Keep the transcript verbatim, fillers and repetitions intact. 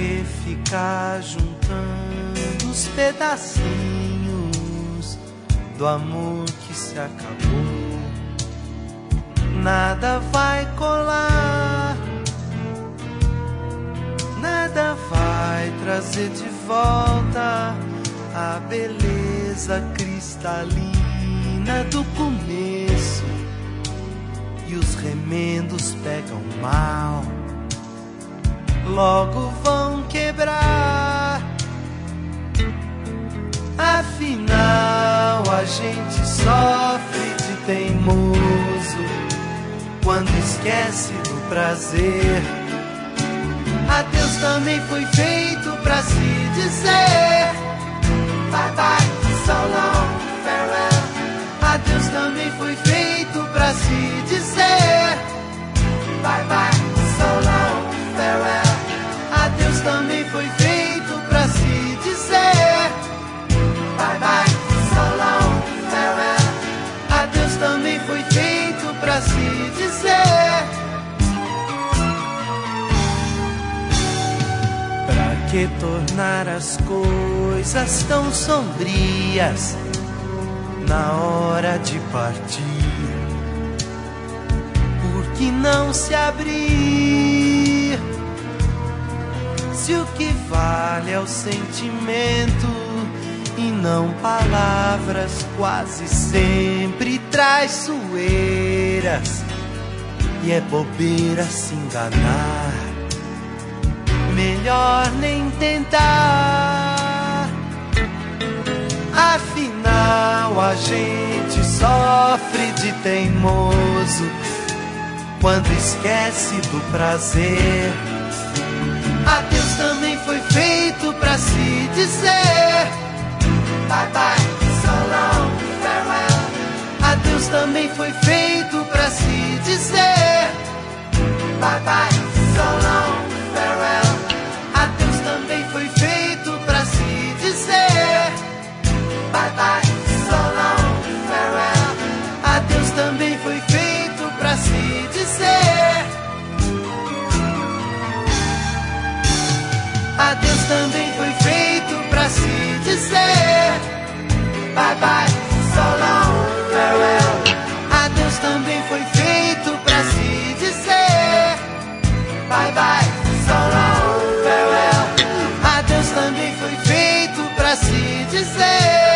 que ficar juntando os pedacinhos do amor que se acabou? Nada vai colar, nada vai trazer de volta a beleza cristalina do começo. E os remendos pegam mal, logo vão quebrar. Afinal a gente sofre de teimoso quando esquece do prazer. Adeus também foi feito pra se dizer bye bye, so long, farewell. Adeus também foi feito pra se dizer bye bye, so long, farewell. Adeus também foi feito pra se dizer bye bye, so long, farewell. Adeus também foi feito pra se dizer. Pra que tornar as coisas tão sombrias na hora de partir? Por que não se abrir? Se o que vale é o sentimento e não palavras quase sempre traiçoeiras. E é bobeira se enganar, melhor nem tentar. Afinal a gente sofre de teimoso quando esquece do prazer. Adeus também foi feito pra se dizer bye bye, so long, farewell. Adeus também foi feito pra se dizer bye bye, so long, farewell. Adeus também foi feito pra se dizer bye bye, so long, farewell. Adeus também foi feito pra se dizer. Adeus também foi feito pra se dizer bye bye, so long, farewell. Adeus também foi feito pra se dizer bye bye, so long, farewell. Adeus também foi feito pra se dizer.